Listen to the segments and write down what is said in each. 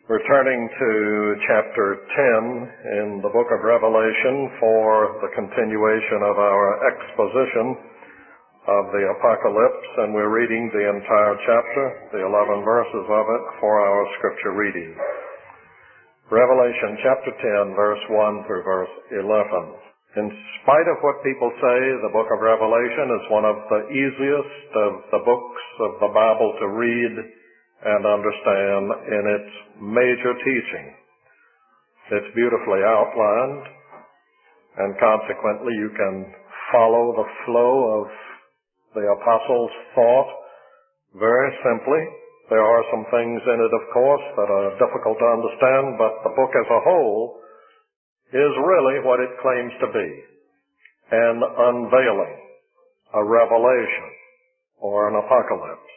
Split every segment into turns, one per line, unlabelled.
We're turning to chapter 10 in the book of Revelation for the continuation of our exposition of the Apocalypse, and we're reading the entire chapter, the 11 verses of it, for our scripture reading. Revelation chapter 10, verse 1 through verse 11. In spite of what people say, the book of Revelation is one of the easiest of the books of the Bible to read and understand in its major teaching. It's beautifully outlined, and consequently you can follow the flow of the apostles' thought very simply. There are some things in it, of course, that are difficult to understand, but the book as a whole is really what it claims to be: an unveiling, a revelation, or an apocalypse.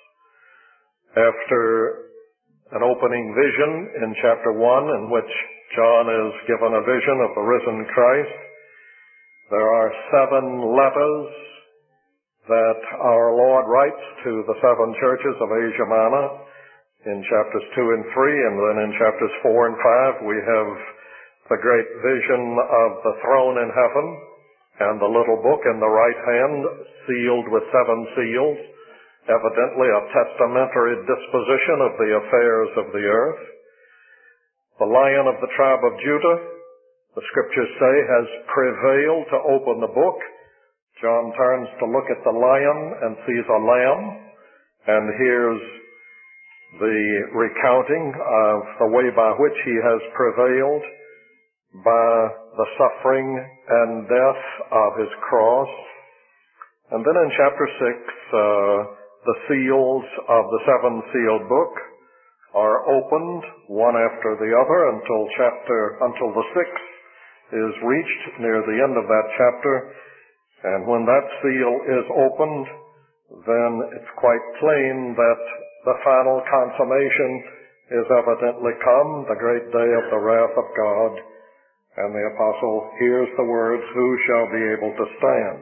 After an opening vision in chapter 1, in which John is given a vision of the risen Christ, there are 7 letters that our Lord writes to the 7 churches of Asia Minor in chapters 2 and 3, and then in chapters 4 and 5 we have the great vision of the throne in heaven and the little book in the right hand sealed with 7 seals, evidently a testamentary disposition of the affairs of the earth. The Lion of the tribe of Judah, the scriptures say, has prevailed to open the book. John turns to look at the lion and sees a lamb, and hears the recounting of the way by which he has prevailed by the suffering and death of his cross. And then in chapter 6, the seals of the 7-sealed book are opened one after the other until the 6th is reached near the end of that chapter. And when that seal is opened, then it's quite plain that the final consummation is evidently come, the great day of the wrath of God. And the apostle hears the words, "Who shall be able to stand?"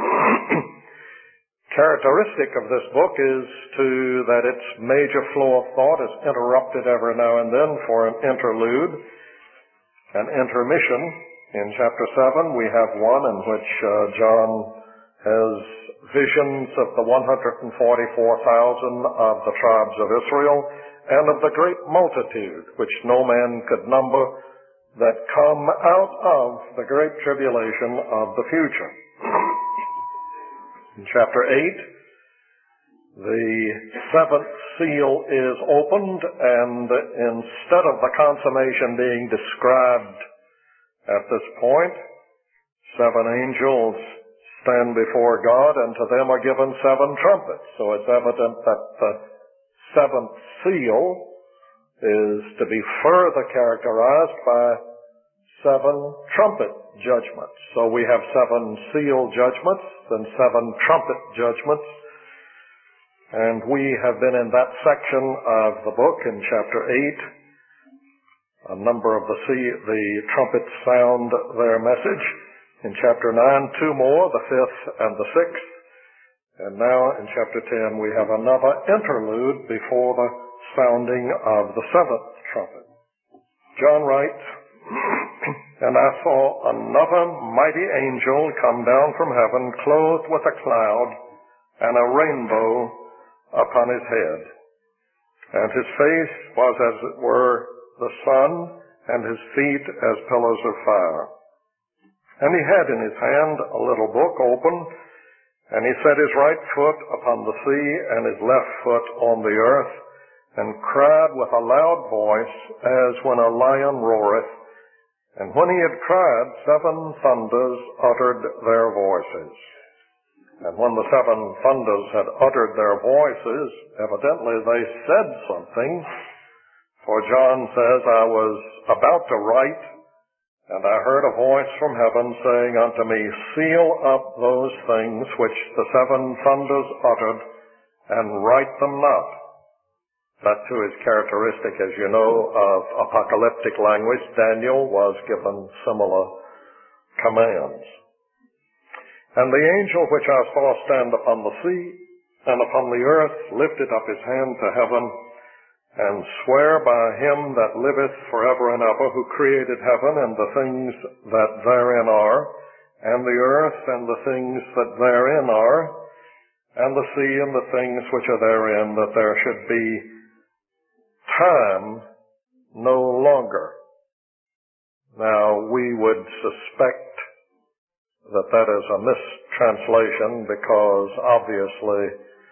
Characteristic of this book is that its major flow of thought is interrupted every now and then for an interlude, an intermission. In chapter 7 we have one in which John has visions of the 144,000 of the tribes of Israel and of the great multitude which no man could number that come out of the great tribulation of the future. In chapter 8, the 7th seal is opened, and instead of the consummation being described at this point, 7 angels stand before God, and to them are given 7 trumpets. So it's evident that the 7th seal is to be further characterized by 7 trumpet judgments. So we have 7 seal judgments and 7 trumpet judgments. And we have been in that section of the book in chapter 8. A number of the trumpets sound their message. In chapter 9, 2 more, the 5th and the 6th. And now in chapter 10 we have another interlude before the sounding of the 7th trumpet. John writes, "And I saw another mighty angel come down from heaven, clothed with a cloud and a rainbow upon his head. And his face was as it were the sun, and his feet as pillars of fire. And he had in his hand a little book open, and he set his right foot upon the sea and his left foot on the earth, and cried with a loud voice, as when a lion roareth. And when he had cried, 7 thunders uttered their voices." And when the 7 thunders had uttered their voices, evidently they said something. For John says, "I was about to write, and I heard a voice from heaven saying unto me, Seal up those things which the 7 thunders uttered, and write them not." That too is characteristic, as you know, of apocalyptic language. Daniel was given similar commands. "And the angel which I saw stand upon the sea and upon the earth lifted up his hand to heaven, and swear by him that liveth forever and ever, who created heaven and the things that therein are, and the earth and the things that therein are, and the sea and the things which are therein, that there should be time no longer. Now, we would suspect that that is a mistranslation, because obviously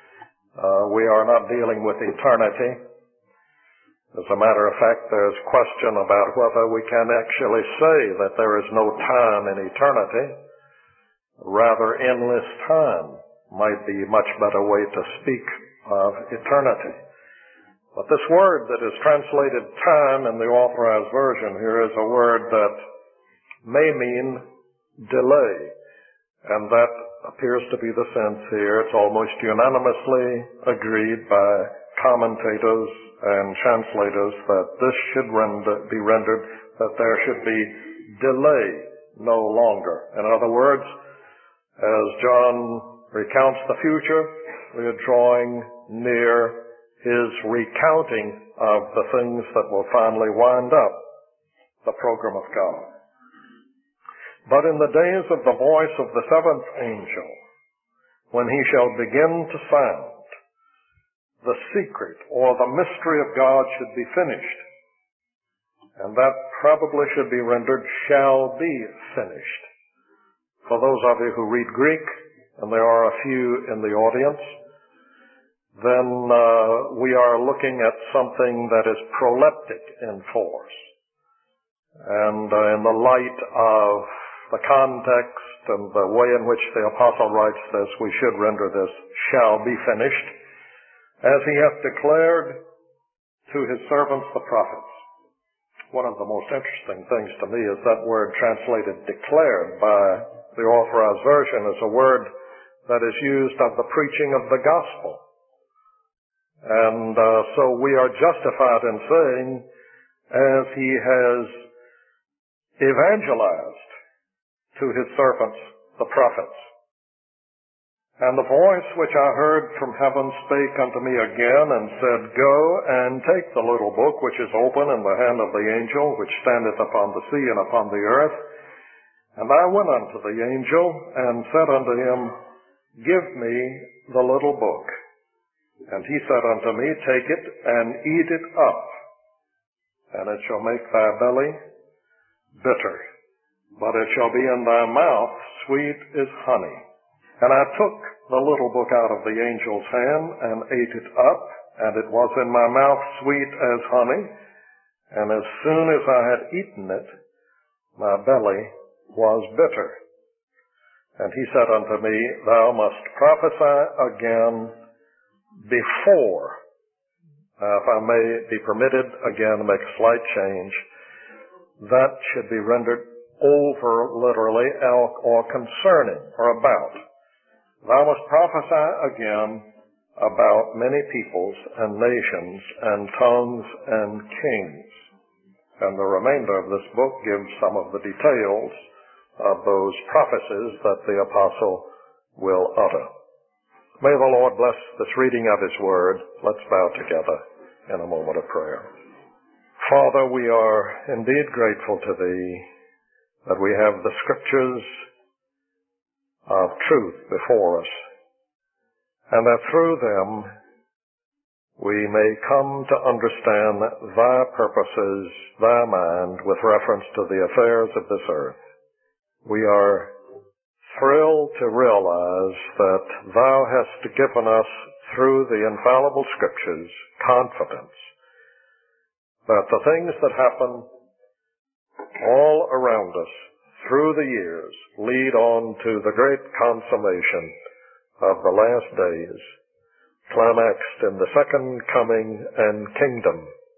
we are not dealing with eternity. As a matter of fact, there's question about whether we can actually say that there is no time in eternity. Rather, endless time might be a much better way to speak of eternity. But this word that is translated time in the Authorized Version here is a word that may mean delay. And that appears to be the sense here. It's almost unanimously agreed by commentators and translators that this should be rendered that there should be delay no longer. In other words, as John recounts the future, we are drawing near his recounting of the things that will finally wind up the program of God. But in the days of the voice of the seventh angel, when he shall begin to sound, the secret or the mystery of God should be finished. And that probably should be rendered, shall be finished. For those of you who read Greek, and there are a few in the audience, then we are looking at something that is proleptic in force. And in the light of the context and the way in which the apostle writes this, we should render this, shall be finished, as he hath declared to his servants the prophets. One of the most interesting things to me is that word translated declared by the Authorized Version is a word that is used of the preaching of the gospel. And so we are justified in saying, as he has evangelized to his servants, the prophets. And the voice which I heard from heaven spake unto me again, and said, Go and take the little book which is open in the hand of the angel which standeth upon the sea and upon the earth. And I went unto the angel, and said unto him, Give me the little book. And he said unto me, Take it and eat it up, and it shall make thy belly bitter, but it shall be in thy mouth sweet as honey. And I took the little book out of the angel's hand, and ate it up, and it was in my mouth sweet as honey. And as soon as I had eaten it, my belly was bitter. And he said unto me, Thou must prophesy again before. Now, if I may be permitted again to make a slight change, that should be rendered over literally, or concerning, or about. Thou must prophesy again about many peoples and nations and tongues and kings. And the remainder of this book gives some of the details of those prophecies that the apostle will utter. May the Lord bless this reading of his word. Let's bow together in a moment of prayer. Father, we are indeed grateful to thee that we have the scriptures of truth before us, and that through them we may come to understand thy purposes, thy mind, with reference to the affairs of this earth. We are thrilled to realize that thou hast given us, through the infallible scriptures, confidence that the things that happen all around us through the years lead on to the great consummation of the last days, climaxed in the second coming and kingdom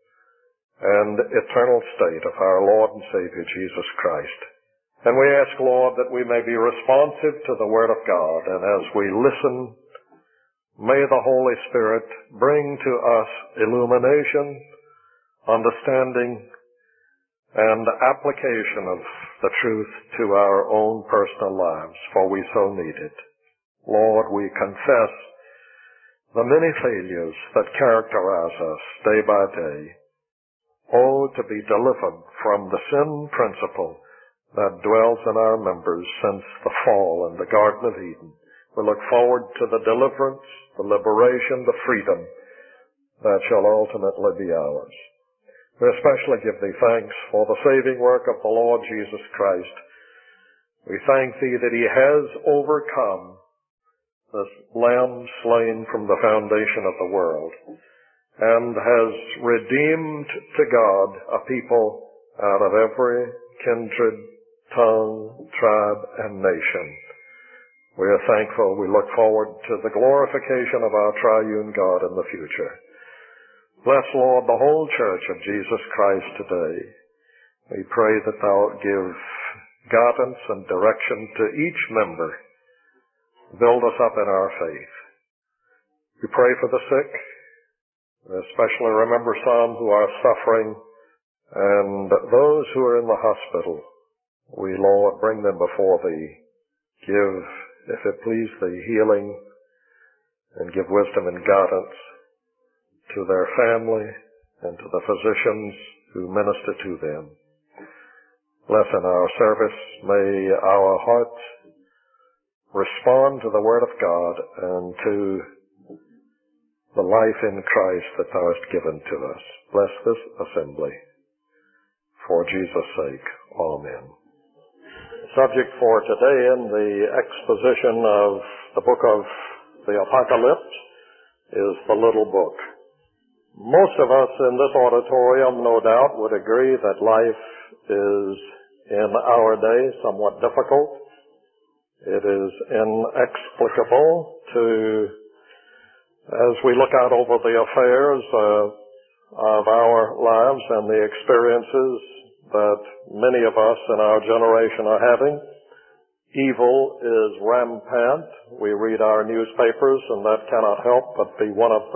and eternal state of our Lord and Savior Jesus Christ. And we ask, Lord, that we may be responsive to the Word of God, and as we listen, may the Holy Spirit bring to us illumination, understanding, and application of the truth to our own personal lives, for we so need it. Lord, we confess the many failures that characterize us day by day. Oh, to be delivered from the sin principle that dwells in our members since the fall in the Garden of Eden. We look forward to the deliverance, the liberation, the freedom that shall ultimately be ours. We especially give thee thanks for the saving work of the Lord Jesus Christ. We thank thee that he has overcome this lamb slain from the foundation of the world and has redeemed to God a people out of every kindred, tongue, tribe, and nation. We are thankful. We look forward to the glorification of our triune God in the future. Bless, Lord, the whole church of Jesus Christ today. We pray that thou give guidance and direction to each member. Build us up in our faith. We pray for the sick. We especially remember some who are suffering and those who are in the hospital. We, Lord, bring them before thee. Give, if it please thee, healing and give wisdom and guidance to their family and to the physicians who minister to them. Bless in our service. May our hearts respond to the Word of God and to the life in Christ that thou hast given to us. Bless this assembly. For Jesus' sake. Amen. The subject for today in the exposition of the book of the Apocalypse is the little book. Most of us in this auditorium, no doubt, would agree that life is, in our day, somewhat difficult. It is inexplicable to, as we look out over the affairs of our lives and the experiences that many of us in our generation are having. Evil is rampant. We read our newspapers, and that cannot help but be one of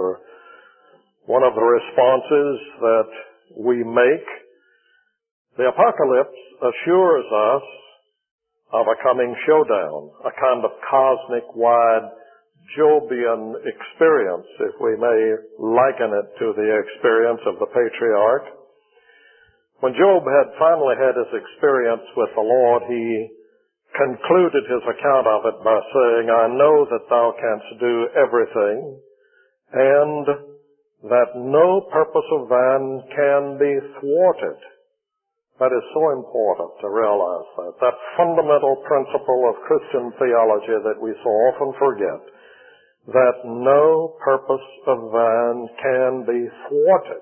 the responses that we make. The Apocalypse assures us of a coming showdown, a kind of cosmic-wide Jobian experience, if we may liken it to the experience of the patriarch. When Job had finally had his experience with the Lord, he concluded his account of it by saying, I know that thou canst do everything, and that no purpose of thine can be thwarted. That is so important to realize that fundamental principle of Christian theology that we so often forget, that no purpose of thine can be thwarted.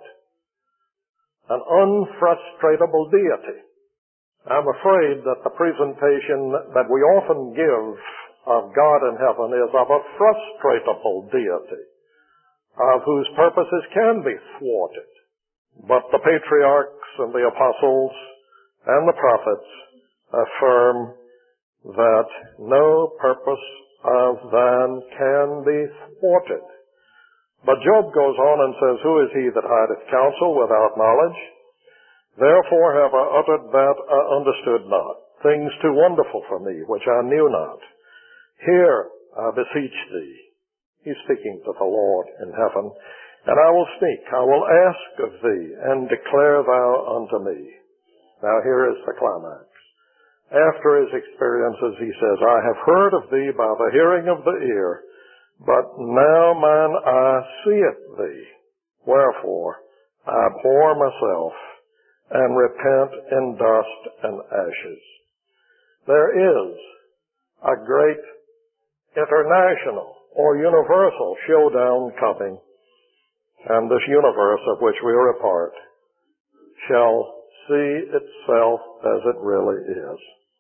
An unfrustratable deity. I'm afraid that the presentation that we often give of God in heaven is of a frustratable deity, of whose purposes can be thwarted. But the patriarchs and the apostles and the prophets affirm that no purpose of thine can be thwarted. But Job goes on and says, Who is he that hideth counsel without knowledge? Therefore have I uttered that I understood not, things too wonderful for me, which I knew not. Hear, I beseech thee. He's speaking to the Lord in heaven. And I will speak, I will ask of thee, and declare thou unto me. Now here is the climax. After his experiences, he says, I have heard of thee by the hearing of the ear, but now mine eye seeth thee. Wherefore, I abhor myself, and repent in dust and ashes. There is a great international or universal showdown coming, and this universe of which we are a part shall see itself as it really is.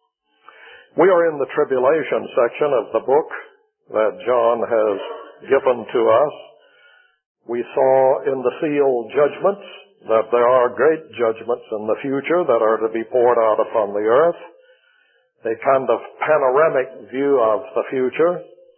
We are in the tribulation section of the book that John has given to us. We saw in the sealed judgments that there are great judgments in the future that are to be poured out upon the earth, a kind of panoramic view of the future.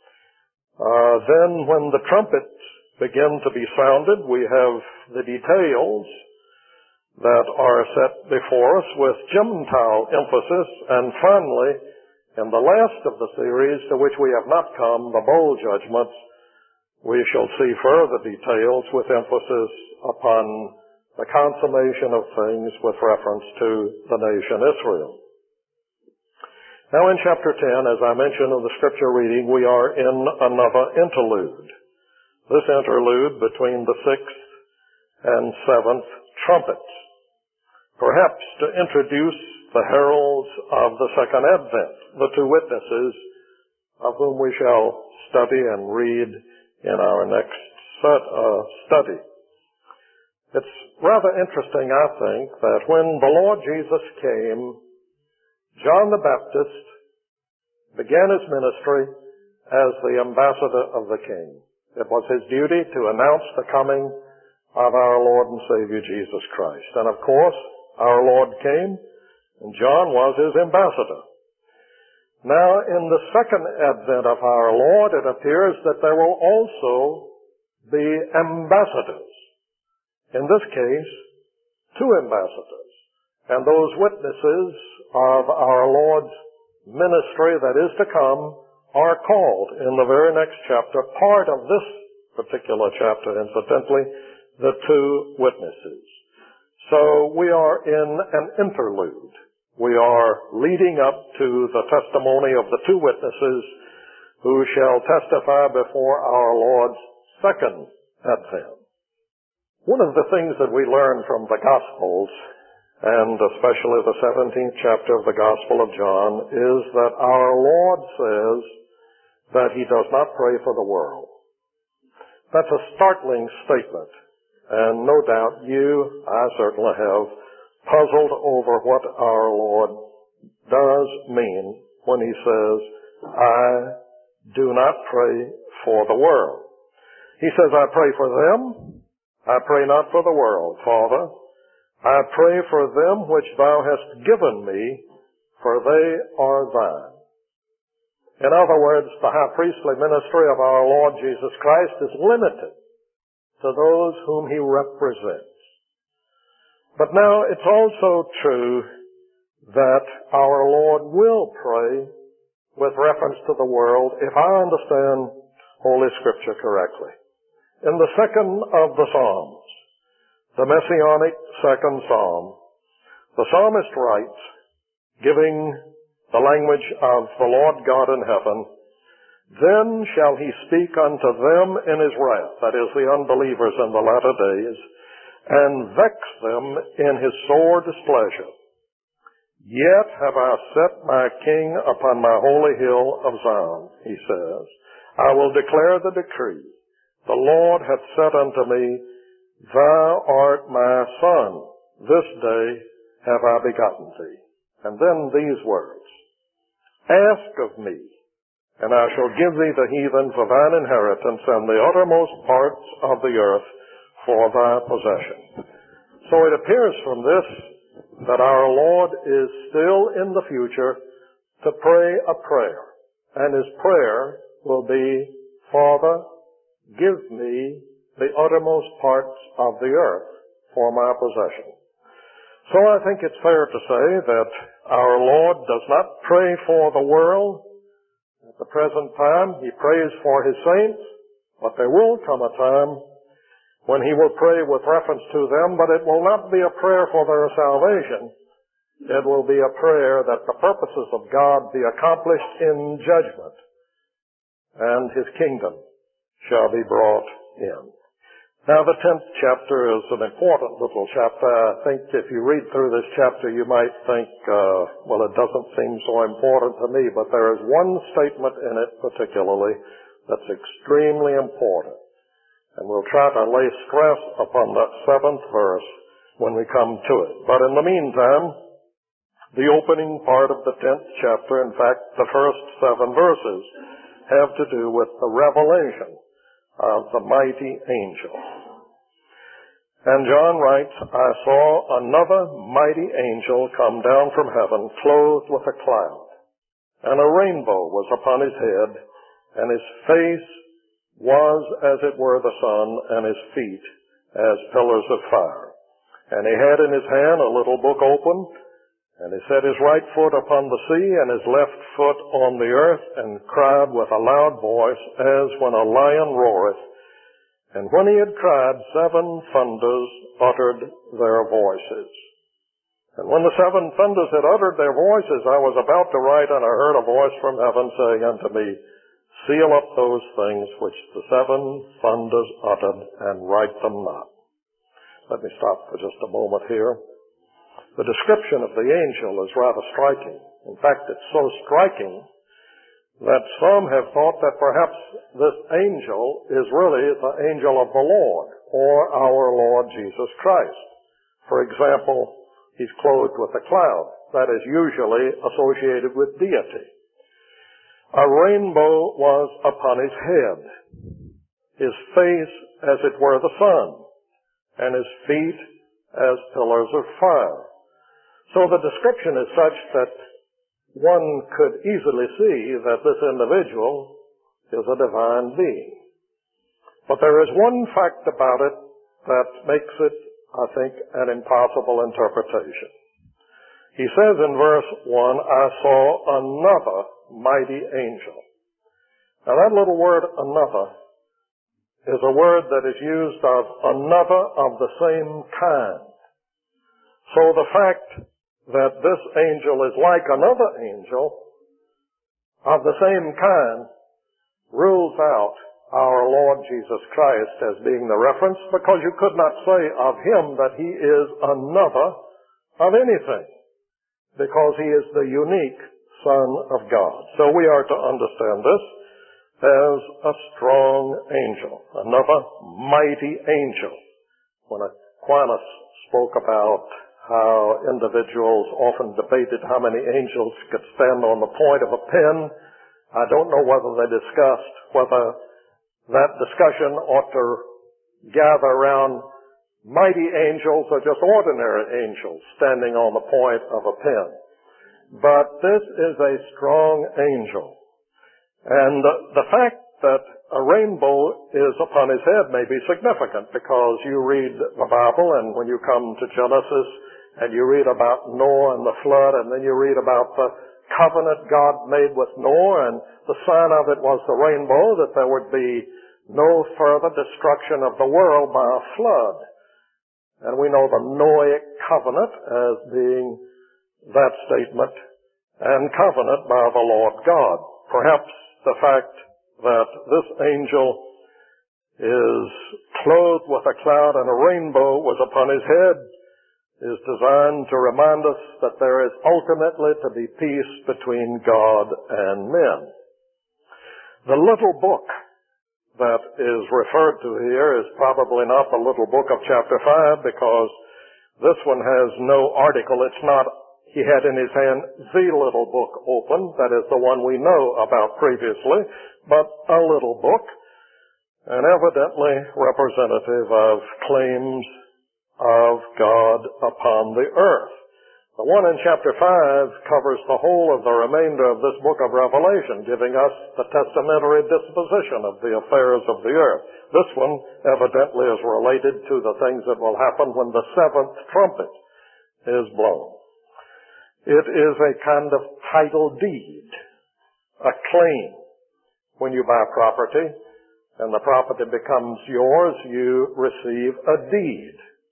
Then when the trumpets begin to be sounded, we have the details that are set before us with Gentile emphasis, and finally, in the last of the series to which we have not come, the bowl judgments, we shall see further details with emphasis upon the consummation of things with reference to the nation Israel. Now in chapter 10, as I mentioned in the scripture reading, we are in another interlude. This interlude between the 6th and 7th trumpets, perhaps to introduce the heralds of the second advent, the two witnesses of whom we shall study and read in our next study. It's rather interesting, I think, that when the Lord Jesus came, John the Baptist began his ministry as the ambassador of the King. It was his duty to announce the coming of our Lord and Savior Jesus Christ. And of course, our Lord came, and John was his ambassador. Now, in the second advent of our Lord, it appears that there will also be ambassadors. In this case, two ambassadors. And those witnesses of our Lord's ministry that is to come are called in the very next chapter, part of this particular chapter, incidentally, the two witnesses. So we are in an interlude. We are leading up to the testimony of the two witnesses who shall testify before our Lord's second advent. One of the things that we learn from the Gospels, and especially the 17th chapter of the Gospel of John, is that our Lord says that he does not pray for the world. That's a startling statement, and no doubt I certainly have, puzzled over what our Lord does mean when he says, I do not pray for the world. He says, I pray for them. I pray not for the world, Father. I pray for them which thou hast given me, for they are thine. In other words, the high priestly ministry of our Lord Jesus Christ is limited to those whom he represents. But now it's also true that our Lord will pray with reference to the world, if I understand Holy Scripture correctly. In the second of the Psalms, the Messianic second Psalm, the psalmist writes, giving the language of the Lord God in heaven, then shall he speak unto them in his wrath, that is, the unbelievers in the latter days, and vex them in his sore displeasure. Yet have I set my king upon my holy hill of Zion, he says. I will declare the decree. The Lord hath said unto me, Thou art my son. This day have I begotten thee. And then these words, Ask of me, and I shall give thee the heathen for thine inheritance, and the uttermost parts of the earth for thy possession. So it appears from this that our Lord is still in the future to pray a prayer. And his prayer will be, Father, give me the uttermost parts of the earth for my possession. So I think it's fair to say that our Lord does not pray for the world. At the present time, he prays for his saints, but there will come a time when he will pray with reference to them, but it will not be a prayer for their salvation. It will be a prayer that the purposes of God be accomplished in judgment, and his kingdom shall be brought in. Now, the 10th chapter is an important little chapter. I think if you read through this chapter, you might think, well, it doesn't seem so important to me, but there is one statement in it particularly that's extremely important. And we'll try to lay stress upon that 7th verse when we come to it. But in the meantime, the opening part of the 10th chapter, in fact, the first 7 verses, have to do with the revelation of the mighty angel. And John writes, I saw another mighty angel come down from heaven, clothed with a cloud, and a rainbow was upon his head, and his face was as it were the sun, and his feet as pillars of fire. And he had in his hand a little book open, and he set his right foot upon the sea, and his left foot on the earth, and cried with a loud voice, as when a lion roareth, And when he had cried, 7 thunders uttered their voices. And when the 7 thunders had uttered their voices, I was about to write, and I heard a voice from heaven saying unto me, seal up those things which the 7 thunders uttered, and write them not. Let me stop for just a moment here. The description of the angel is rather striking. In fact, it's so striking that some have thought that perhaps this angel is really the angel of the Lord, or our Lord Jesus Christ. For example, he's clothed with a cloud. That is usually associated with deity. A rainbow was upon his head, his face as it were the sun, and his feet as pillars of fire. So the description is such that one could easily see that this individual is a divine being. But there is one fact about it that makes it, I think, an impossible interpretation. He says in verse 1, I saw another mighty angel. Now that little word, another, is a word that is used of another of the same kind. So the fact that this angel is like another angel of the same kind rules out our Lord Jesus Christ as being the reference, because you could not say of him that he is another of anything, because he is the unique Son of God. So we are to understand this as a strong angel, another mighty angel. When Aquinas spoke about how individuals often debated how many angels could stand on the point of a pen, I don't know whether they discussed whether that discussion ought to gather around mighty angels or just ordinary angels standing on the point of a pen. But this is a strong angel. And the fact that a rainbow is upon his head may be significant, because you read the Bible, and when you come to Genesis and you read about Noah and the flood, and then you read about the covenant God made with Noah, and the sign of it was the rainbow, that there would be no further destruction of the world by a flood. And we know the Noahic covenant as being that statement, and covenant by the Lord God. Perhaps the fact that this angel is clothed with a cloud and a rainbow was upon his head is designed to remind us that there is ultimately to be peace between God and men. The little book that is referred to here is probably not the little book of chapter 5, because this one has no article. It's not, he had in his hand the little book open, that is the one we know about previously, but a little book, and evidently representative of claims of God upon the earth. The one in chapter 5 covers the whole of the remainder of this book of Revelation, giving us the testamentary disposition of the affairs of the earth. This one evidently is related to the things that will happen when the 7th trumpet is blown. It is a kind of title deed, a claim. When you buy property and the property becomes yours, you receive a deed,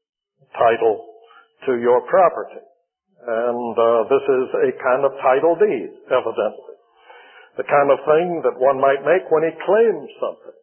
title to your property. And this is a kind of title deed, evidently. The kind of thing that one might make when he claims something.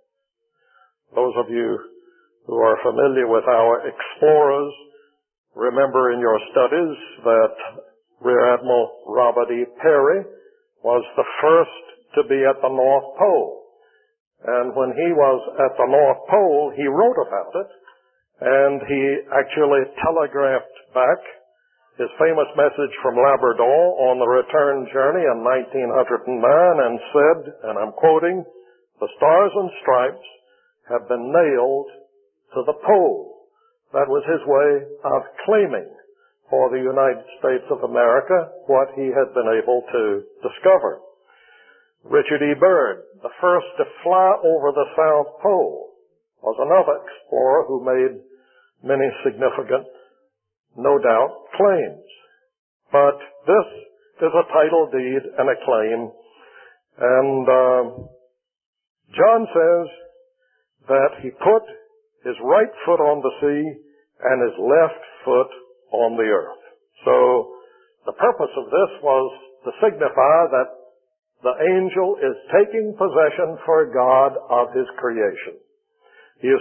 Those of you who are familiar with our explorers remember in your studies that Rear Admiral Robert E. Peary was the first to be at the North Pole. And when he was at the North Pole, he wrote about it, and he actually telegraphed back his famous message from Labrador on the return journey in 1909 and said, and I'm quoting, "The stars and stripes have been nailed to the pole." That was his way of claiming for the United States of America what he had been able to discover. Richard E. Byrd, the first to fly over the South Pole, was another explorer who made many significant, no doubt, claims. But this is a title deed and a claim. And John says that he put his right foot on the sea and his left foot on the earth. So the purpose of this was to signify that the angel is taking possession for God of his creation. He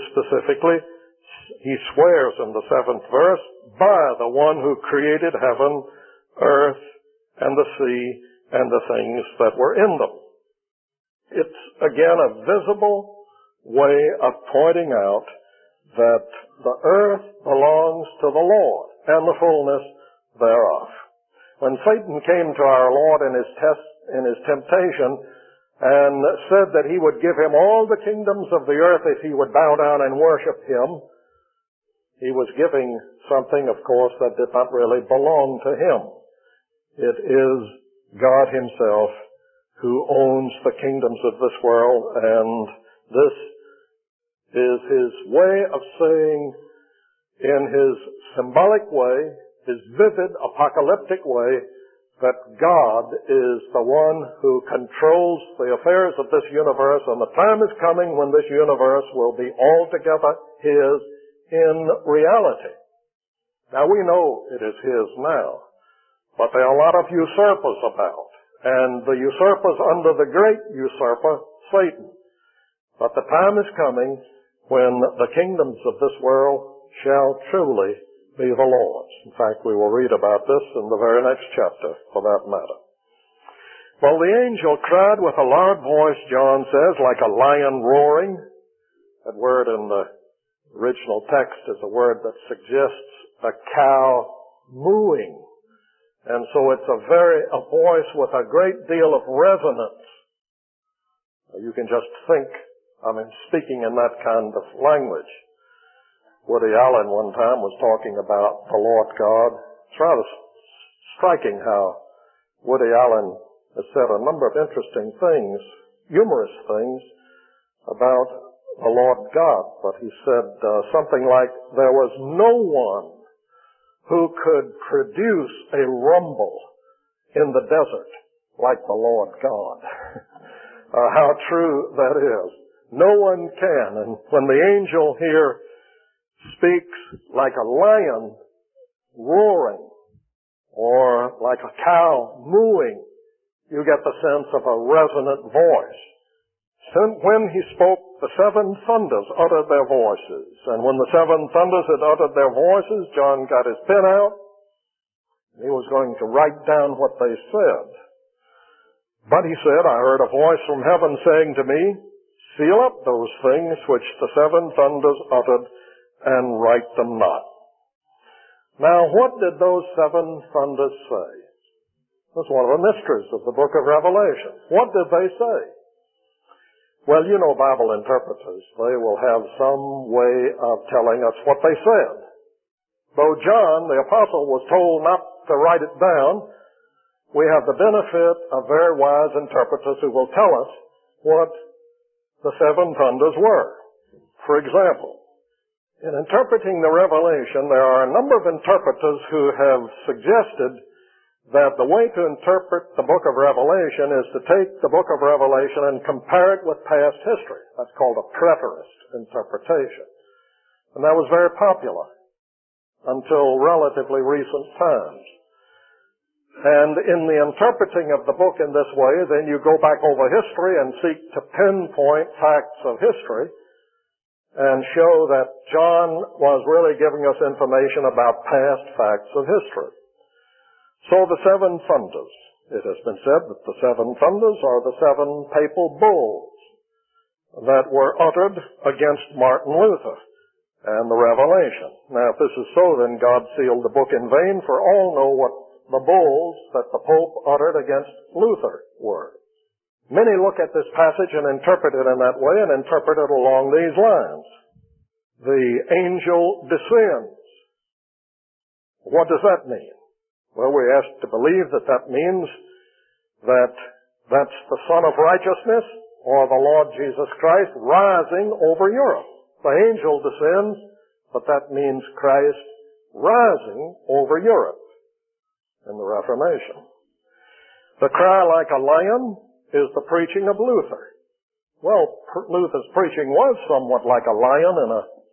swears in the 7th verse, by the one who created heaven, earth, and the sea, and the things that were in them. It's, again, a visible way of pointing out that the earth belongs to the Lord and the fullness thereof. When Satan came to our Lord in his temptation and said that he would give him all the kingdoms of the earth if he would bow down and worship him, he was giving something, of course, that did not really belong to him. It is God himself who owns the kingdoms of this world, and this is his way of saying, in his symbolic way, his vivid apocalyptic way, that God is the one who controls the affairs of this universe, and the time is coming when this universe will be altogether his in reality. Now, we know it is his now, but there are a lot of usurpers about, and the usurpers under the great usurper, Satan. But the time is coming when the kingdoms of this world shall truly be the Lord's. In fact, we will read about this in the very next chapter, for that matter. Well, the angel cried with a loud voice, John says, like a lion roaring. That word in the original text is a word that suggests a cow mooing. And so it's a voice with a great deal of resonance. You can just think of him speaking in that kind of language. Woody Allen one time was talking about the Lord God. It's rather striking how Woody Allen has said a number of interesting things, humorous things, about the Lord God. But he said something like, there was no one who could produce a rumble in the desert like the Lord God. How true that is. No one can. And when the angel here speaks like a lion roaring or like a cow mooing, you get the sense of a resonant voice. When he spoke, the 7 thunders uttered their voices. And when the 7 thunders had uttered their voices, John got his pen out. He was going to write down what they said. But he said, I heard a voice from heaven saying to me, seal up those things which the 7 thunders uttered, and write them not. Now, what did those 7 thunders say? That's one of the mysteries of the book of Revelation. What did they say? Well, you know Bible interpreters. They will have some way of telling us what they said. Though John, the apostle, was told not to write it down, we have the benefit of very wise interpreters who will tell us what the 7 thunders were. For example, in interpreting the Revelation, there are a number of interpreters who have suggested that the way to interpret the book of Revelation is to take the book of Revelation and compare it with past history. That's called a preterist interpretation. And that was very popular until relatively recent times. And in the interpreting of the book in this way, then you go back over history and seek to pinpoint facts of history and show that John was really giving us information about past facts of history. So the 7 thunders. It has been said that the 7 thunders are the 7 papal bulls that were uttered against Martin Luther and the Revelation. Now, if this is so, then God sealed the book in vain, for all know what the bulls that the Pope uttered against Luther were. Many look at this passage and interpret it in that way and interpret it along these lines. The angel descends. What does that mean? Well, we ask to believe that that means that that's the Son of Righteousness, or the Lord Jesus Christ, rising over Europe. The angel descends, but that means Christ rising over Europe in the Reformation. The cry like a lion is the preaching of Luther. Well, Luther's preaching was somewhat like a lion in a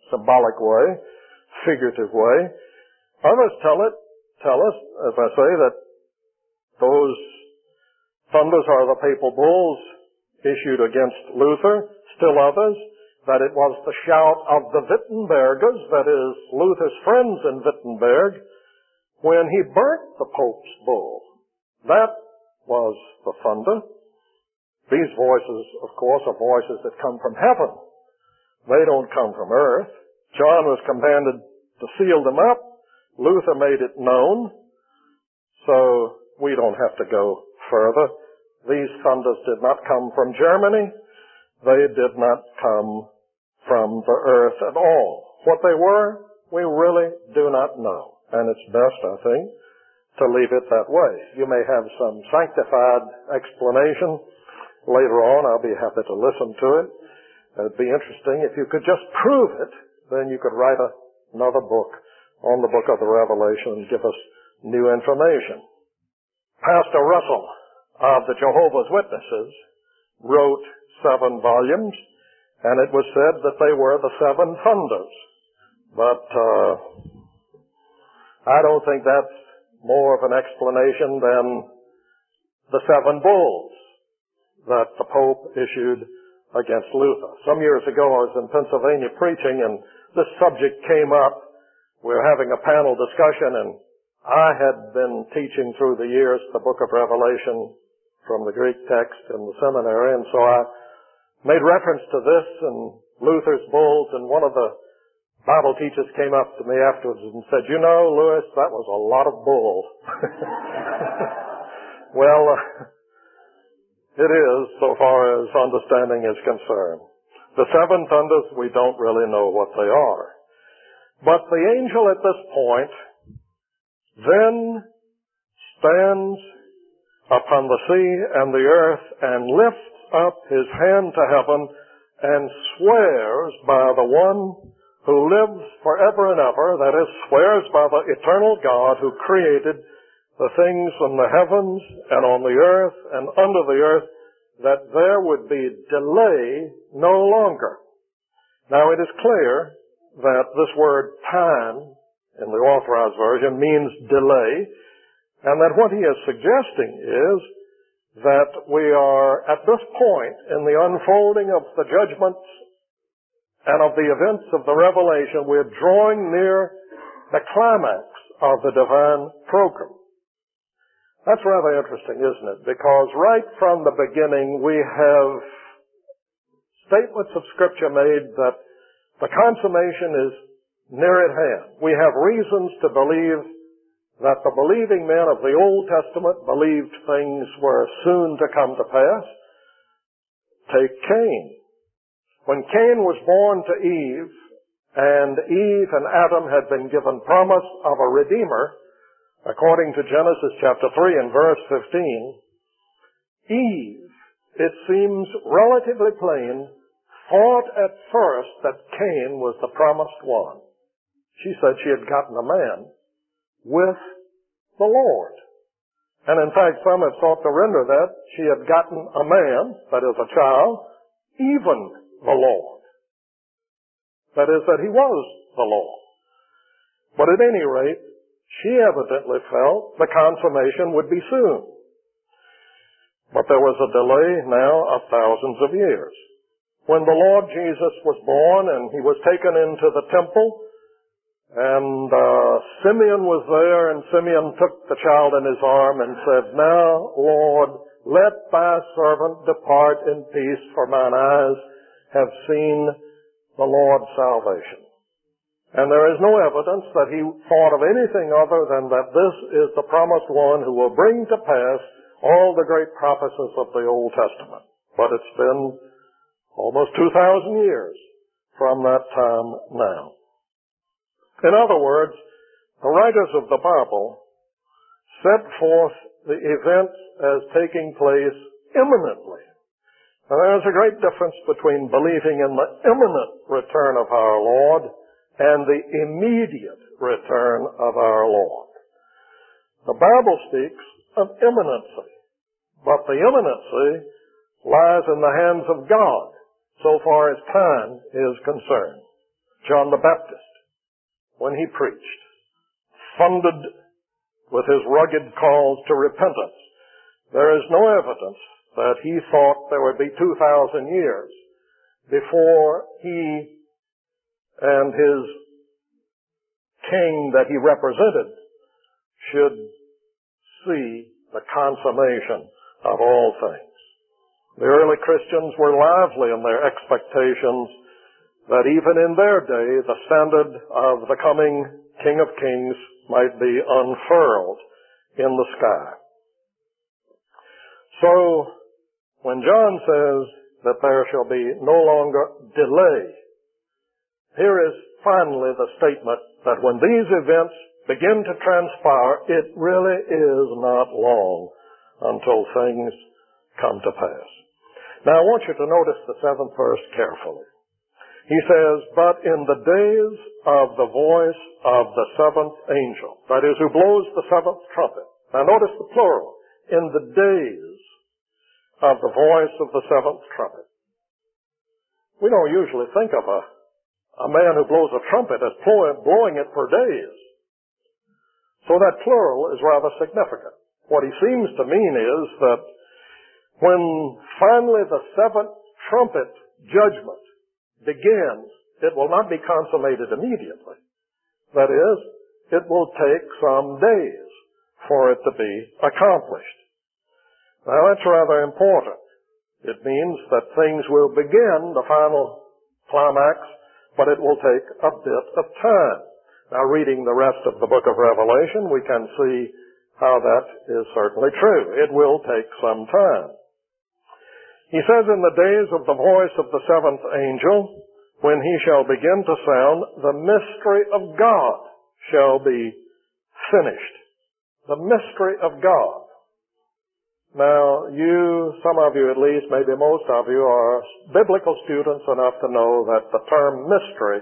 symbolic way, figurative way. Others tell us, as I say, that those thunders are the papal bulls issued against Luther. Still others, that it was the shout of the Wittenbergers, that is, Luther's friends in Wittenberg, when he burnt the Pope's bull. That was the thunder. These voices, of course, are voices that come from heaven. They don't come from earth. John was commanded to seal them up. Luther made it known. So we don't have to go further. These thunders did not come from Germany. They did not come from the earth at all. What they were, we really do not know. And it's best, I think, to leave it that way. You may have some sanctified explanation. Later on, I'll be happy to listen to it. It'd be interesting. If you could just prove it, then you could write another book on the book of the Revelation and give us new information. Pastor Russell of the Jehovah's Witnesses wrote 7 volumes, and it was said that they were the 7 thunders. But I don't think that's more of an explanation than the 7 bulls that the Pope issued against Luther. Some years ago I was in Pennsylvania preaching, and this subject came up. We were having a panel discussion, and I had been teaching through the years the book of Revelation from the Greek text in the seminary, and so I made reference to this and Luther's bulls, and one of the Bible teachers came up to me afterwards and said, "You know, Lewis, that was a lot of bull." Well, it is, so far as understanding is concerned. The 7 thunders, we don't really know what they are. But the angel at this point then stands upon the sea and the earth and lifts up his hand to heaven and swears by the one who lives forever and ever, that is, swears by the eternal God who created the things in the heavens and on the earth and under the earth, that there would be delay no longer. Now it is clear that this word time in the Authorized Version means delay, and that what he is suggesting is that we are at this point in the unfolding of the judgments and of the events of the Revelation, we're drawing near the climax of the divine program. That's rather interesting, isn't it? Because right from the beginning we have statements of Scripture made that the consummation is near at hand. We have reasons to believe that the believing men of the Old Testament believed things were soon to come to pass. Take Cain. When Cain was born to Eve, and Eve and Adam had been given promise of a Redeemer, according to Genesis chapter 3 and verse 15, Eve, it seems relatively plain, thought at first that Cain was the promised one. She said she had gotten a man with the Lord. And in fact, some have sought to render that she had gotten a man, that is a child, even the Lord. That is, that he was the Lord. But at any rate, she evidently felt the consummation would be soon. But there was a delay now of thousands of years. When the Lord Jesus was born and he was taken into the temple, and Simeon was there, and Simeon took the child in his arm and said, "Now, Lord, let thy servant depart in peace, for mine eyes have seen the Lord's salvation." And there is no evidence that he thought of anything other than that this is the promised one who will bring to pass all the great prophecies of the Old Testament. But it's been almost 2,000 years from that time now. In other words, the writers of the Bible set forth the events as taking place imminently. Now, there's a great difference between believing in the imminent return of our Lord and the immediate return of our Lord. The Bible speaks of imminency, but the imminency lies in the hands of God so far as time is concerned. John the Baptist, when he preached, funded with his rugged calls to repentance, there is no evidence that he thought there would be 2,000 years before he and his king that he represented should see the consummation of all things. The early Christians were lively in their expectations that even in their day the standard of the coming King of Kings might be unfurled in the sky. So, when John says that there shall be no longer delay, here is finally the statement that when these events begin to transpire, it really is not long until things come to pass. Now I want you to notice the 7th verse carefully. He says, but in the days of the voice of the 7th angel, that is, who blows the 7th trumpet. Now notice the plural. In the days of the voice of the 7th trumpet. We don't usually think of a man who blows a trumpet as blowing it for days. So that plural is rather significant. What he seems to mean is that when finally the 7th trumpet judgment begins, it will not be consummated immediately. That is, it will take some days for it to be accomplished. Now that's rather important. It means that things will begin, the final climax, but it will take a bit of time. Now reading the rest of the book of Revelation, we can see how that is certainly true. It will take some time. He says, in the days of the voice of the 7th angel, when he shall begin to sound, the mystery of God shall be finished. The mystery of God. Now, some of you at least, maybe most of you, are biblical students enough to know that the term mystery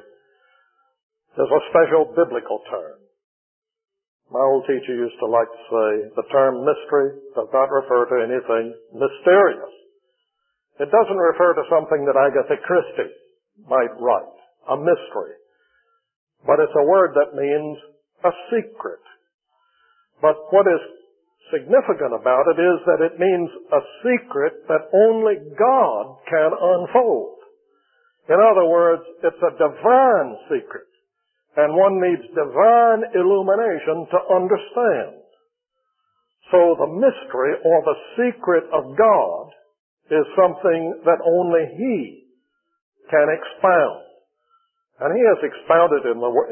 is a special biblical term. My old teacher used to like to say, the term mystery does not refer to anything mysterious. It doesn't refer to something that Agatha Christie might write, a mystery. But it's a word that means a secret. But what is significant about it is that it means a secret that only God can unfold. In other words, it's a divine secret, and one needs divine illumination to understand. So the mystery or the secret of God is something that only He can expound. And He has expounded it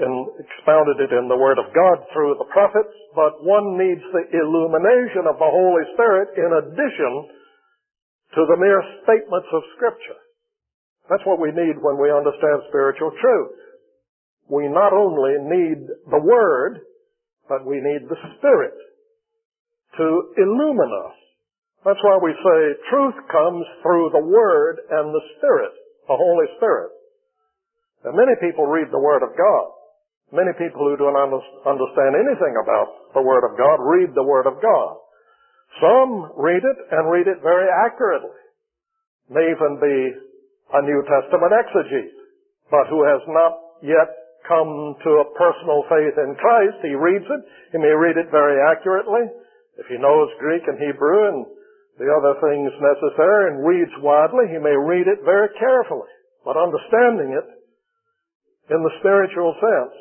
in the Word of God through the prophets, but one needs the illumination of the Holy Spirit in addition to the mere statements of Scripture. That's what we need when we understand spiritual truth. We not only need the Word, but we need the Spirit to illumine us. That's why we say truth comes through the Word and the Spirit, the Holy Spirit. And many people read the Word of God. Many people who don't understand anything about the Word of God read the Word of God. Some read it and read it very accurately. May even be a New Testament exegete, but who has not yet come to a personal faith in Christ. He reads it. He may read it very accurately. If he knows Greek and Hebrew and the other things necessary and reads widely, he may read it very carefully. But understanding it in the spiritual sense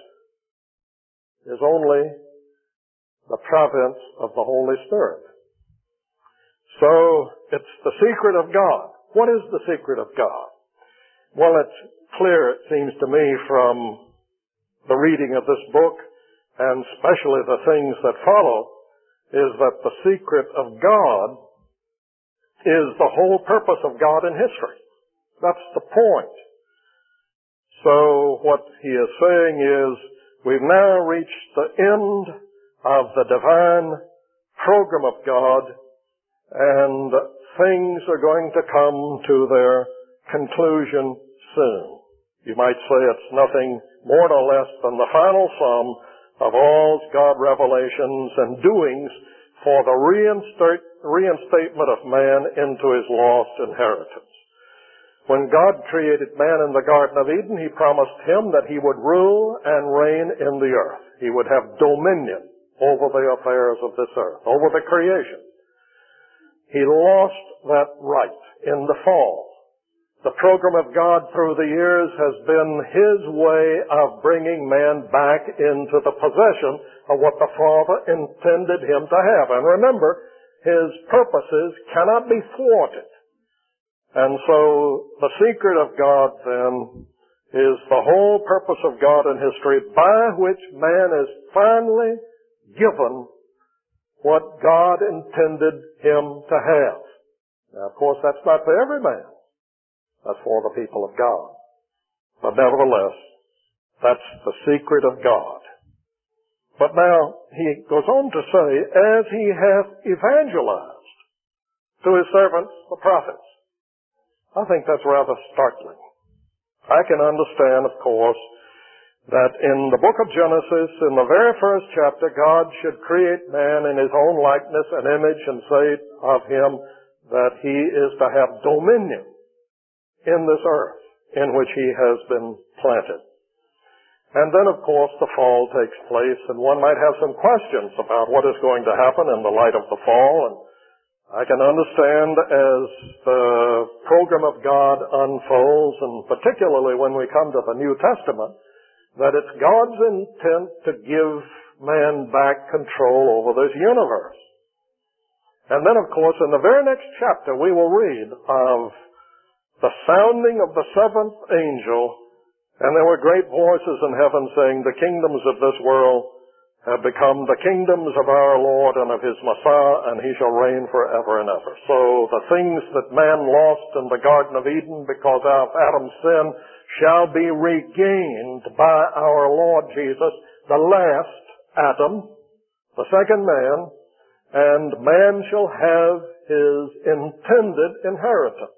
is only the province of the Holy Spirit. So, it's the secret of God. What is the secret of God? Well, it's clear, it seems to me, from the reading of this book, and especially the things that follow, is that the secret of God is the whole purpose of God in history. That's the point. So what he is saying is, we've now reached the end of the divine program of God, and things are going to come to their conclusion soon. You might say it's nothing more nor less than the final sum of all God's revelations and doings for the reinstatement of man into his lost inheritance. When God created man in the Garden of Eden, He promised him that he would rule and reign in the earth. He would have dominion over the affairs of this earth, over the creation. He lost that right in the fall. The program of God through the years has been His way of bringing man back into the possession of what the Father intended him to have. And remember, His purposes cannot be thwarted. And so the secret of God then is the whole purpose of God in history by which man is finally given what God intended him to have. Now, of course, that's not for every man. That's for the people of God. But nevertheless, that's the secret of God. But now, he goes on to say, as he hath evangelized to his servants, the prophets. I think that's rather startling. I can understand, of course, that in the book of Genesis, in the very first chapter, God should create man in His own likeness and image and say of him that he is to have dominion in this earth in which he has been planted. And then, of course, the fall takes place, and one might have some questions about what is going to happen in the light of the fall. And I can understand as the program of God unfolds, and particularly when we come to the New Testament, that it's God's intent to give man back control over this universe. And then, of course, in the very next chapter, we will read of the sounding of the seventh angel, and there were great voices in heaven saying, the kingdoms of this world have become the kingdoms of our Lord and of His Messiah, and He shall reign forever and ever. So the things that man lost in the Garden of Eden because of Adam's sin shall be regained by our Lord Jesus, the last Adam, the second man, and man shall have his intended inheritance.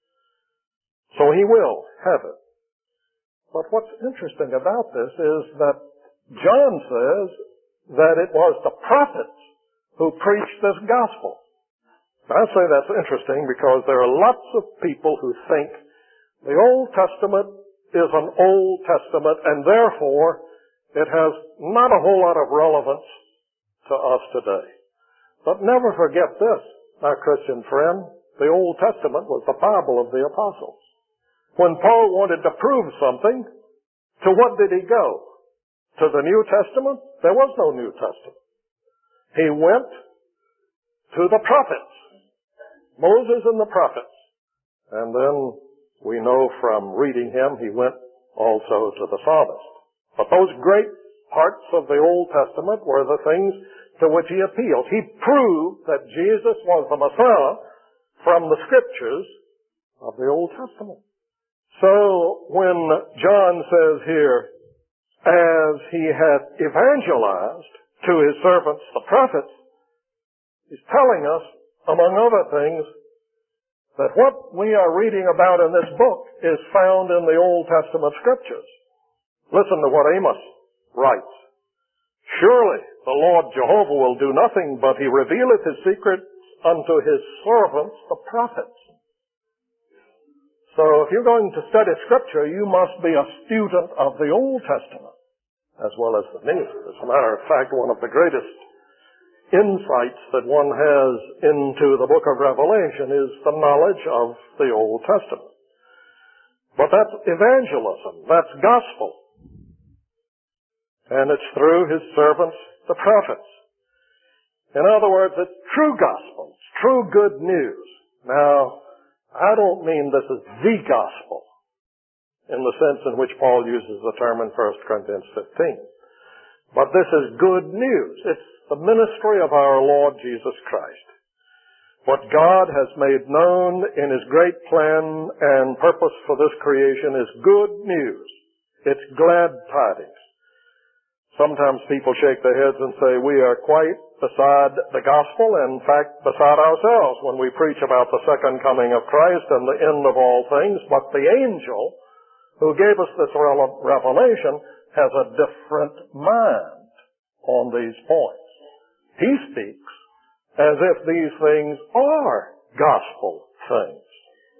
So he will have it. But what's interesting about this is that John says that it was the prophets who preached this gospel. I say that's interesting because there are lots of people who think the Old Testament is an Old Testament and therefore it has not a whole lot of relevance to us today. But never forget this, my Christian friend, the Old Testament was the Bible of the apostles. When Paul wanted to prove something, to what did he go? To the New Testament? There was no New Testament. He went to the prophets, Moses and the prophets. And then we know from reading him, he went also to the psalmist. But those great parts of the Old Testament were the things to which he appealed. He proved that Jesus was the Messiah from the Scriptures of the Old Testament. So when John says here, as he hath evangelized to his servants, the prophets, he's telling us, among other things, that what we are reading about in this book is found in the Old Testament Scriptures. Listen to what Amos writes. Surely the Lord Jehovah will do nothing, but He revealeth His secrets unto His servants, the prophets. So if you're going to study Scripture, you must be a student of the Old Testament as well as the New. As a matter of fact, one of the greatest insights that one has into the book of Revelation is the knowledge of the Old Testament. But that's evangelism. That's gospel. And it's through His servants, the prophets. In other words, it's true gospel. It's true good news. Now, I don't mean this is the gospel in the sense in which Paul uses the term in 1 Corinthians 15. But this is good news. It's the ministry of our Lord Jesus Christ. What God has made known in His great plan and purpose for this creation is good news. It's glad tidings. Sometimes people shake their heads and say we are quite beside the gospel, and in fact beside ourselves when we preach about the second coming of Christ and the end of all things. But the angel who gave us this revelation has a different mind on these points. He speaks as if these things are gospel things.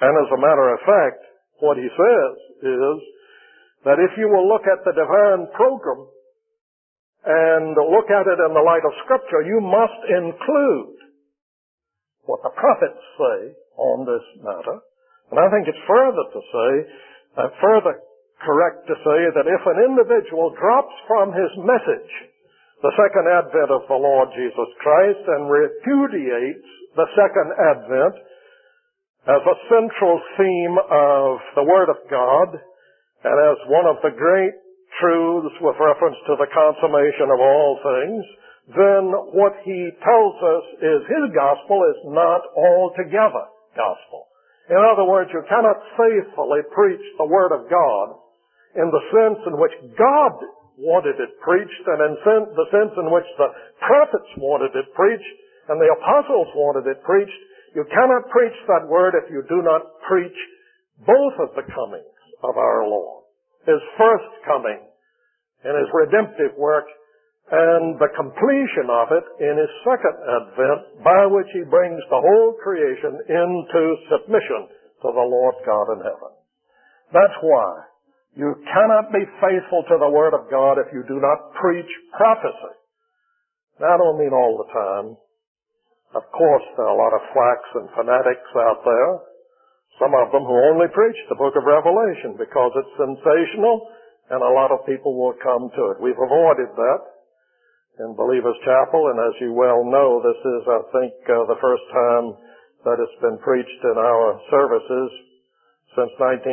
And as a matter of fact, what he says is that if you will look at the divine program and look at it in the light of Scripture, you must include what the prophets say on this matter. And I think it's further correct to say that if an individual drops from his message the second advent of the Lord Jesus Christ and repudiates the second advent as a central theme of the Word of God and as one of the great truths with reference to the consummation of all things, then what he tells us is his gospel is not altogether gospel. In other words, you cannot faithfully preach the Word of God in the sense in which God wanted it preached and in the sense in which the prophets wanted it preached and the apostles wanted it preached. You cannot preach that Word if you do not preach both of the comings of our Lord. His first coming in His redemptive work and the completion of it in His second advent, by which He brings the whole creation into submission to the Lord God in heaven. That's why you cannot be faithful to the Word of God if you do not preach prophecy. Now, I don't mean all the time. Of course, there are a lot of quacks and fanatics out there, some of them who only preach the book of Revelation because it's sensational, and a lot of people will come to it. We've avoided that in Believers Chapel, and as you well know, this is, I think, the first time that it's been preached in our services since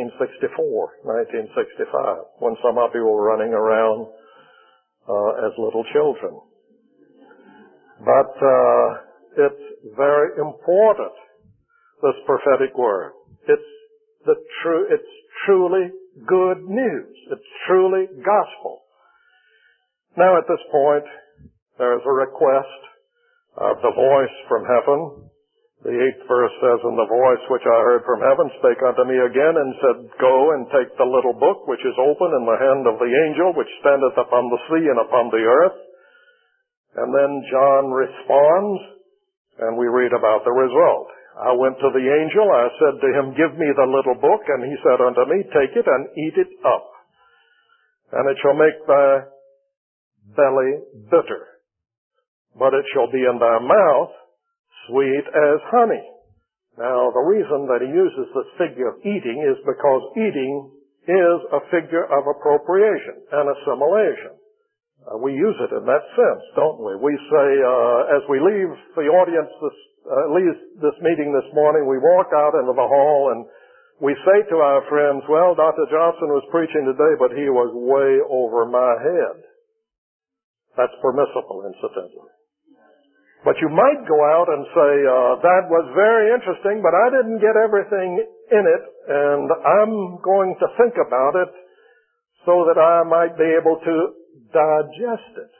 1965, when some of you were running around as little children. But it's very important, this prophetic word. It's truly good news. It's truly gospel. Now at this point, there is a request of the voice from heaven. The 8th verse says, "And the voice which I heard from heaven spake unto me again, and said, Go and take the little book which is open in the hand of the angel which standeth upon the sea and upon the earth." And then John responds, and we read about the result. "I went to the angel, I said to him, Give me the little book, and he said unto me, Take it and eat it up, and it shall make thy belly bitter, but it shall be in thy mouth sweet as honey." Now, the reason that he uses this figure of eating is because eating is a figure of appropriation and assimilation. We use it in that sense, don't we? We say, as we leave the audience, leave this meeting this morning, we walk out into the hall and we say to our friends, "Well, Dr. Johnson was preaching today, but he was way over my head." That's permissible, incidentally. But you might go out and say, "That was very interesting, but I didn't get everything in it, and I'm going to think about it so that I might be able to digest it."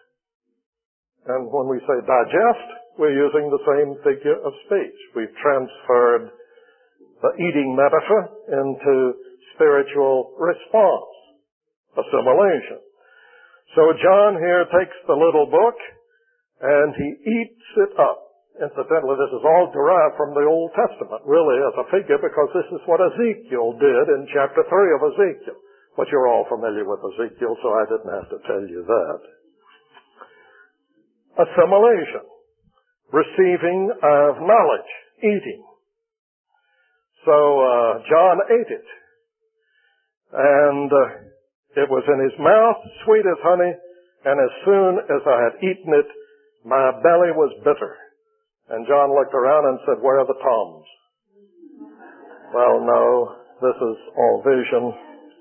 And when we say digest, we're using the same figure of speech. We've transferred the eating metaphor into spiritual response, assimilation. So John here takes the little book and he eats it up. Incidentally, this is all derived from the Old Testament, really, as a figure, because this is what Ezekiel did in chapter 3 of Ezekiel. But you're all familiar with Ezekiel, so I didn't have to tell you that. Assimilation. Receiving of knowledge. Eating. So John ate it. And it was in his mouth, sweet as honey, and as soon as I had eaten it, my belly was bitter. And John looked around and said, "Where are the Toms?" Well, no, this is all vision.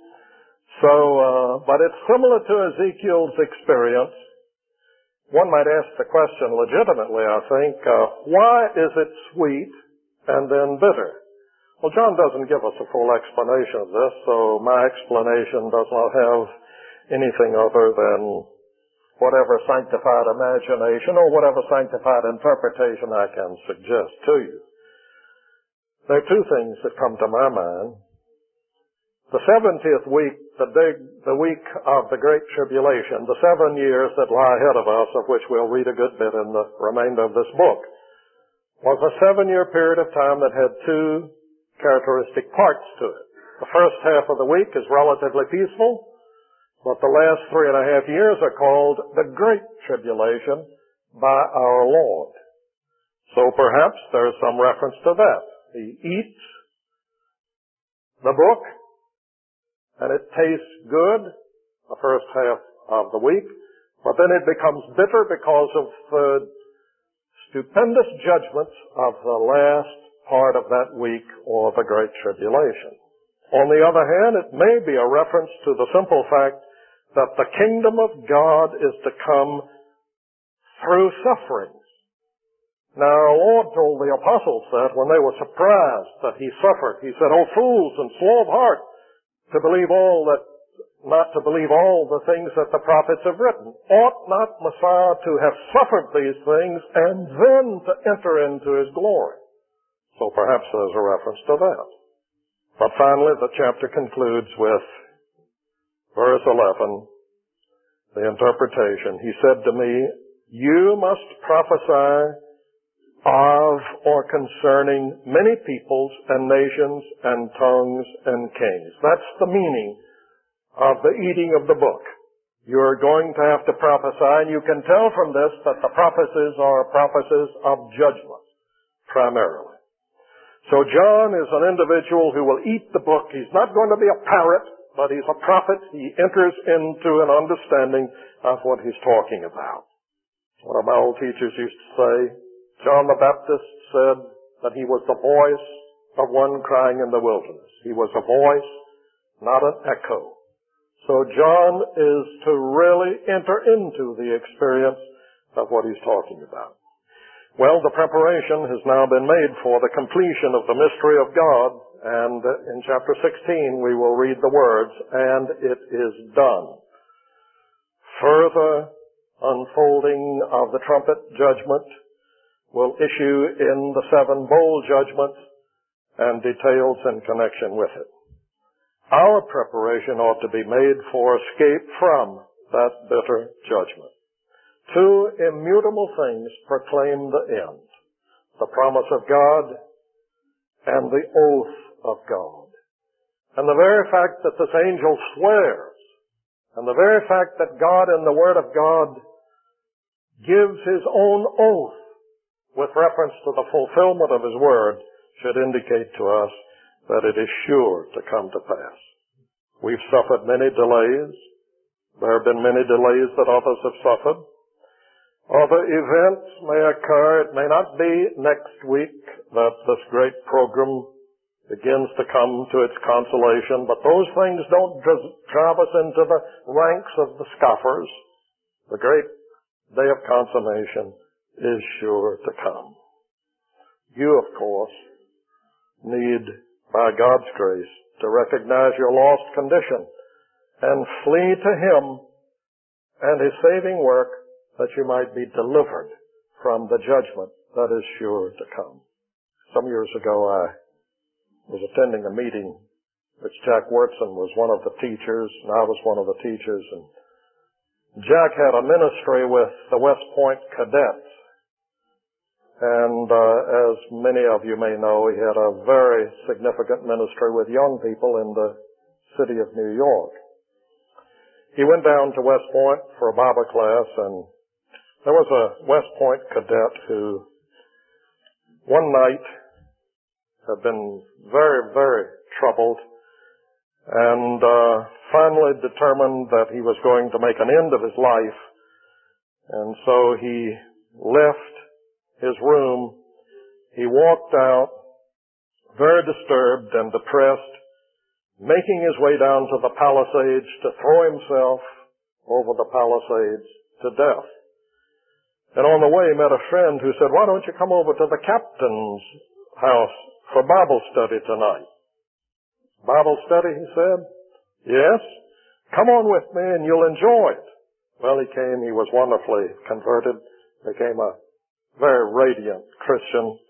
So, but it's similar to Ezekiel's experience. One might ask the question legitimately, I think, why is it sweet and then bitter? Well, John doesn't give us a full explanation of this, so my explanation does not have anything other than whatever sanctified imagination or whatever sanctified interpretation I can suggest to you. There are two things that come to my mind. The 70th week, the week of the Great Tribulation, the 7 years that lie ahead of us, of which we'll read a good bit in the remainder of this book, was a 7-year period of time that had two characteristic parts to it. The first half of the week is relatively peaceful, but the last 3.5 years are called the Great Tribulation by our Lord. So perhaps there's some reference to that. He eats the book, and it tastes good the first half of the week, but then it becomes bitter because of the stupendous judgments of the last part of that week or the Great Tribulation. On the other hand, it may be a reference to the simple fact that the kingdom of God is to come through sufferings. Now, our Lord told the apostles that when they were surprised that he suffered. He said, "O fools and slow of heart, not to believe all the things that the prophets have written. Ought not Messiah to have suffered these things and then to enter into his glory?" So perhaps there's a reference to that. But finally, the chapter concludes with verse 11, the interpretation. He said to me, "You must prophesy of or concerning many peoples and nations and tongues and kings." That's the meaning of the eating of the book. You're going to have to prophesy, and you can tell from this that the prophecies are prophecies of judgment, primarily. So John is an individual who will eat the book. He's not going to be a parrot, but he's a prophet. He enters into an understanding of what he's talking about. One of my old teachers used to say, John the Baptist said that he was the voice of one crying in the wilderness. He was a voice, not an echo. So John is to really enter into the experience of what he's talking about. Well, the preparation has now been made for the completion of the mystery of God, and in chapter 16 we will read the words, "And it is done." Further unfolding of the trumpet judgment will issue in the 7 bowl judgments and details in connection with it. Our preparation ought to be made for escape from that bitter judgment. 2 immutable things proclaim the end: the promise of God and the oath of God. And the very fact that this angel swears, and the very fact that God in the Word of God gives his own oath with reference to the fulfillment of his Word should indicate to us that it is sure to come to pass. We've suffered many delays. There have been many delays that others have suffered. Other events may occur. It may not be next week that this great program begins to come to its consolation, but those things don't drive us into the ranks of the scoffers. The great day of consummation is sure to come. You, of course, need, by God's grace, to recognize your lost condition and flee to Him and His saving work, that you might be delivered from the judgment that is sure to come. Some years ago, I was attending a meeting which Jack Wyrtzen was one of the teachers, and I was one of the teachers, and Jack had a ministry with the West Point cadets. And as many of you may know, he had a very significant ministry with young people in the city of New York. He went down to West Point for a Bible class, and there was a West Point cadet who one night had been very, very troubled and finally determined that he was going to make an end of his life. And so he left his room. He walked out very disturbed and depressed, making his way down to the Palisades to throw himself over the Palisades to death. And on the way, he met a friend who said, "Why don't you come over to the captain's house for Bible study tonight?" "Bible study?" he said. "Yes. Come on with me and you'll enjoy it." Well, he came. He was wonderfully converted, became a very radiant Christian.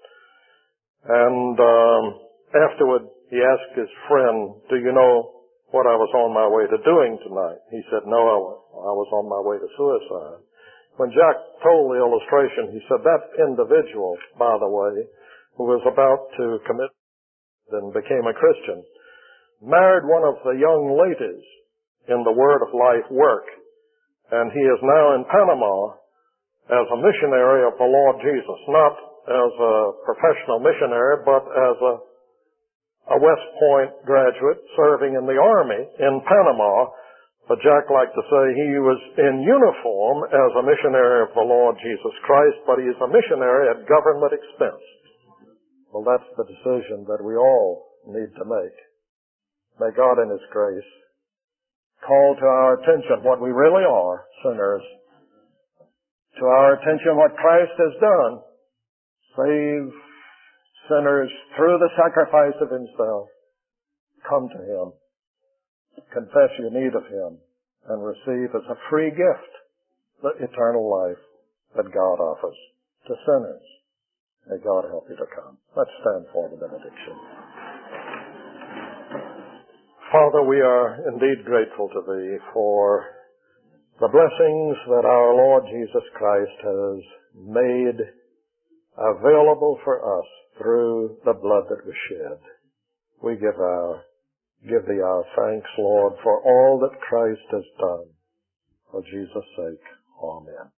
And afterward, he asked his friend, "Do you know what I was on my way to doing tonight?" He said, "No, I was on my way to suicide." When Jack told the illustration, he said, "That individual, by the way, who was about to commit then became a Christian, married one of the young ladies in the Word of Life work, and he is now in Panama as a missionary of the Lord Jesus, not as a professional missionary, but as a West Point graduate serving in the Army in Panama. But Jack liked to say he was in uniform as a missionary of the Lord Jesus Christ, but he's a missionary at government expense. Well, that's the decision that we all need to make. May God in His grace call to our attention what we really are, sinners, to our attention what Christ has done, save sinners through the sacrifice of Himself. Come to Him, confess your need of Him, and receive as a free gift the eternal life that God offers to sinners. May God help you to come. Let's stand for the benediction. Father, we are indeed grateful to Thee for the blessings that our Lord Jesus Christ has made available for us through the blood that was shed. We give Thee our thanks, Lord, for all that Christ has done. For Jesus' sake, amen.